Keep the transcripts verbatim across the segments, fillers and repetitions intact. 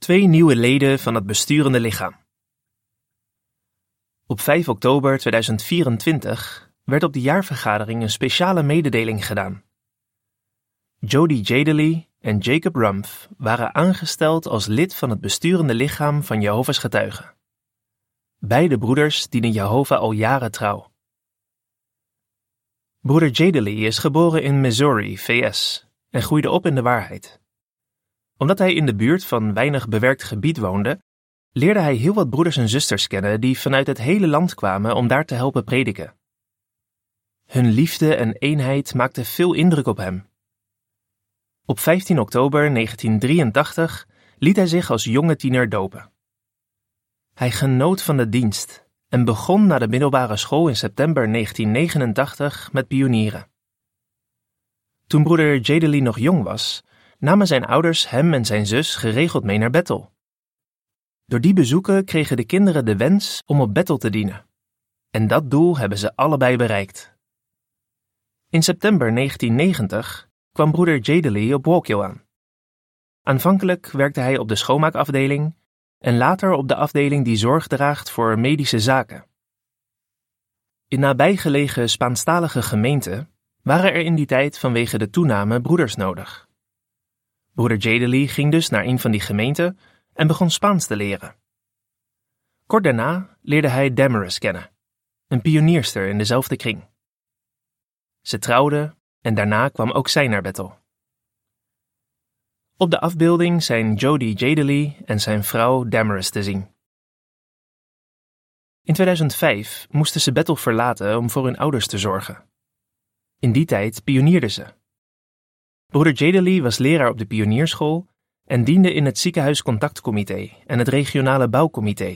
Twee nieuwe leden van het besturende lichaam. Op vijf oktober tweeduizend vierentwintig werd op de jaarvergadering een speciale mededeling gedaan. Jody Jadely en Jacob Rumpf waren aangesteld als lid van het besturende lichaam van Jehovah's Getuigen. Beide broeders dienen Jehovah al jaren trouw. Broeder Jadely is geboren in Missouri, V S, en groeide op in de waarheid. Omdat hij in de buurt van weinig bewerkt gebied woonde, leerde hij heel wat broeders en zusters kennen die vanuit het hele land kwamen om daar te helpen prediken. Hun liefde en eenheid maakten veel indruk op hem. Op vijftien oktober negentien drieëntachtig liet hij zich als jonge tiener dopen. Hij genoot van de dienst en begon na de middelbare school in september negentien negenentachtig met pionieren. Toen broeder Jadely nog jong was, namen zijn ouders hem en zijn zus geregeld mee naar Bethel. Door die bezoeken kregen de kinderen de wens om op Bethel te dienen. En dat doel hebben ze allebei bereikt. In september negentien negentig kwam broeder Jadely op Wallkill aan. Aanvankelijk werkte hij op de schoonmaakafdeling en later op de afdeling die zorg draagt voor medische zaken. In nabijgelegen Spaanstalige gemeenten waren er in die tijd vanwege de toename broeders nodig. Broeder Jadely ging dus naar een van die gemeenten en begon Spaans te leren. Kort daarna leerde hij Damaris kennen, een pionierster in dezelfde kring. Ze trouwden en daarna kwam ook zij naar Bethel. Op de afbeelding zijn Jody Jadely en zijn vrouw Damaris te zien. In tweeduizend vijf moesten ze Bethel verlaten om voor hun ouders te zorgen. In die tijd pionierden ze. Broeder Jadely was leraar op de pionierschool en diende in het ziekenhuiscontactcomité en het regionale bouwcomité.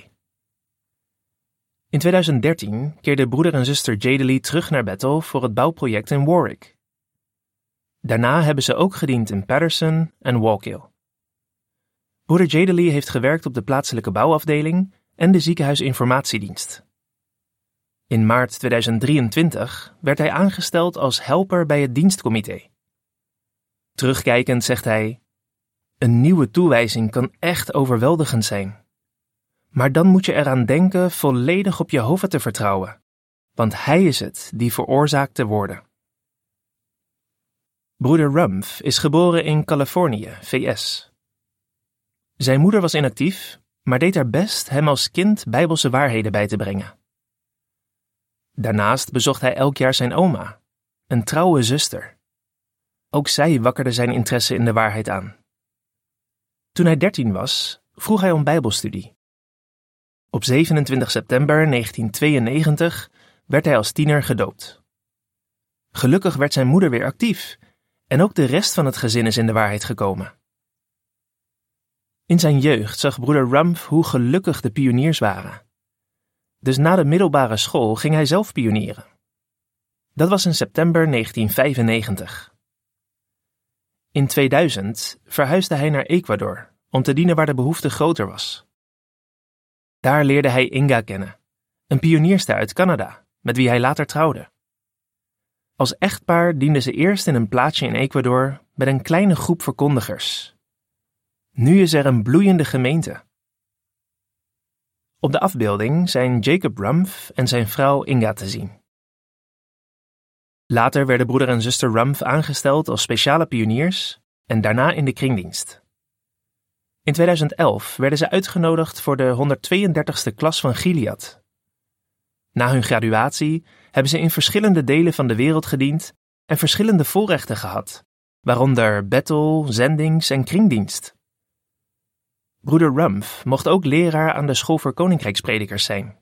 In tweeduizend dertien keerde broeder en zuster Jadely terug naar Bethel voor het bouwproject in Warwick. Daarna hebben ze ook gediend in Patterson en Wallkill. Broeder Jadely heeft gewerkt op de plaatselijke bouwafdeling en de ziekenhuisinformatiedienst. In maart tweeduizend drieëntwintig werd hij aangesteld als helper bij het dienstcomité. Terugkijkend zegt hij: een nieuwe toewijzing kan echt overweldigend zijn. Maar dan moet je eraan denken volledig op Jehovah te vertrouwen, want hij is het die veroorzaakt te worden. Broeder Rumpf is geboren in Californië, V S. Zijn moeder was inactief, maar deed haar best hem als kind bijbelse waarheden bij te brengen. Daarnaast bezocht hij elk jaar zijn oma, een trouwe zuster. Ook zij wakkerde zijn interesse in de waarheid aan. Toen hij dertien was, vroeg hij om bijbelstudie. Op zevenentwintig september negentien tweeënnegentig werd hij als tiener gedoopt. Gelukkig werd zijn moeder weer actief en ook de rest van het gezin is in de waarheid gekomen. In zijn jeugd zag broeder Rumpf hoe gelukkig de pioniers waren. Dus na de middelbare school ging hij zelf pionieren. Dat was in september negentien vijfennegentig. In tweeduizend verhuisde hij naar Ecuador om te dienen waar de behoefte groter was. Daar leerde hij Inga kennen, een pionierster uit Canada, met wie hij later trouwde. Als echtpaar dienden ze eerst in een plaatsje in Ecuador met een kleine groep verkondigers. Nu is er een bloeiende gemeente. Op de afbeelding zijn Jacob Rumpf en zijn vrouw Inga te zien. Later werden broeder en zuster Rumpf aangesteld als speciale pioniers en daarna in de kringdienst. In tweeduizend elf werden ze uitgenodigd voor de honderdtweeëndertigste klas van Gilead. Na hun graduatie hebben ze in verschillende delen van de wereld gediend en verschillende voorrechten gehad, waaronder Bethel, zendings- en kringdienst. Broeder Rumpf mocht ook leraar aan de school voor koninkrijkspredikers zijn.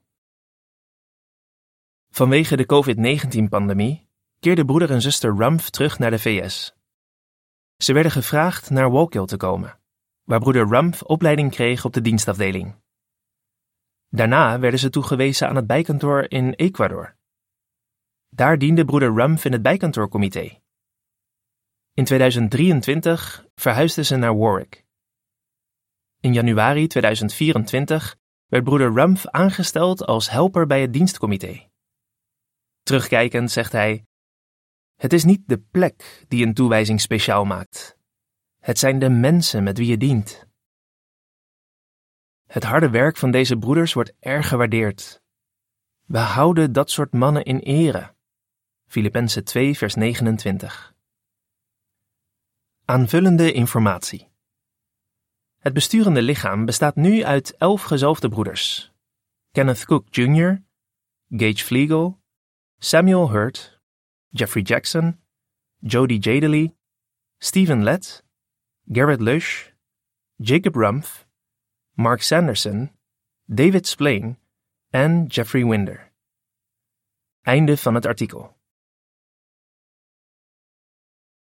Vanwege de covid negentien-pandemie keerde broeder en zuster Rumpf terug naar de V S. Ze werden gevraagd naar Wallkill te komen, waar broeder Rumpf opleiding kreeg op de dienstafdeling. Daarna werden ze toegewezen aan het bijkantoor in Ecuador. Daar diende broeder Rumpf in het bijkantoorcomité. In tweeduizend drieëntwintig verhuisden ze naar Warwick. In januari tweeduizend vierentwintig werd broeder Rumpf aangesteld als helper bij het dienstcomité. Terugkijkend zegt hij: het is niet de plek die een toewijzing speciaal maakt. Het zijn de mensen met wie je dient. Het harde werk van deze broeders wordt erg gewaardeerd. We houden dat soort mannen in ere. Filippenzen twee vers negenentwintig. Aanvullende informatie. Het besturende lichaam bestaat nu uit elf gezalfde broeders. Kenneth Cook junior, Gage Flegel, Samuel Hurt, Jeffrey Jackson, Jody Jadely, Stephen Lett, Garrett Lush, Jacob Rumpf, Mark Sanderson, David Splain en Jeffrey Winder. Einde van het artikel.